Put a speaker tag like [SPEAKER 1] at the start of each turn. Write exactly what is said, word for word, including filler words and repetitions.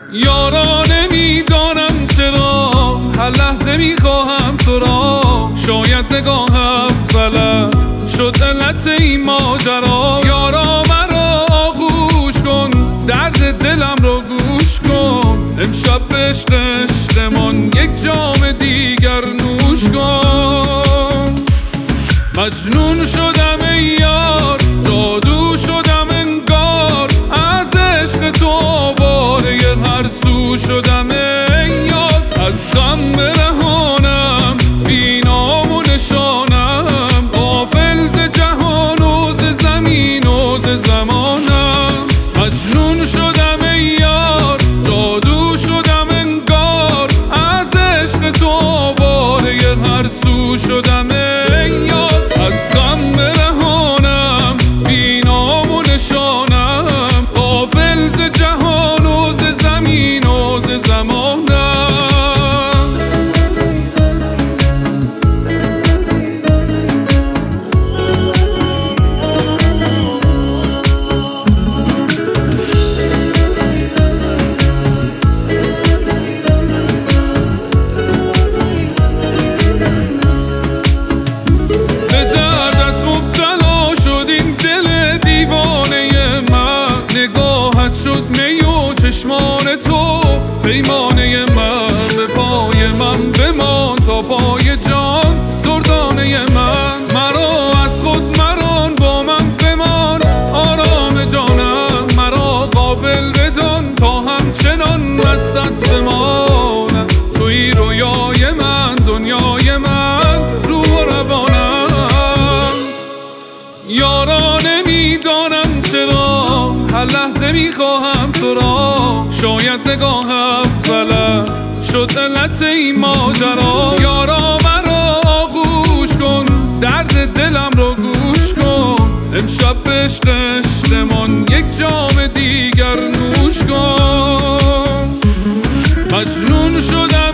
[SPEAKER 1] یارا نمیدانم چرا هر لحظه میخواهم تو را، شاید نگاه اولت شد علت این ماجرا. یارا مرا آغوش کن، درد دلم رو گوش کن، امشب به عشق عشقمان یک جام دیگر نوش کن. مجنون شدم ای یار، جادو شدم انگار، از عشق تو آواره هر سو شدم ای یار. از غم برهانم، بی نام و نشانم، غافل ز جهان و ز زمین و ز زمانم. مجنون شدم ای یار، جادو شدم انگار، از عشق تو آواره هر سو شدم ای یار. از غم برهانم، بی نام و نشانم، غافل ز جهان و ز زمین و ز زمانم. شد می و چشمان تو پیمانه من، به پای من بمان تا پای جان دردانه من. مرا از خود مران، با من بمان آرام جانم، مرا قابل بدان تا همچنان مستت بمانم. توی رویای من، دنیای من، روح و روانم. یارا نمیدانم چرا هر لحظه میخواهم تو را، شاید نگاه اولت شد علت این ماجرا. یارا مرا آغوش کن، درد دلم رو گوش کن، امشب به عشق عشقمان یک جام دیگر نوش کن. مجنون شدم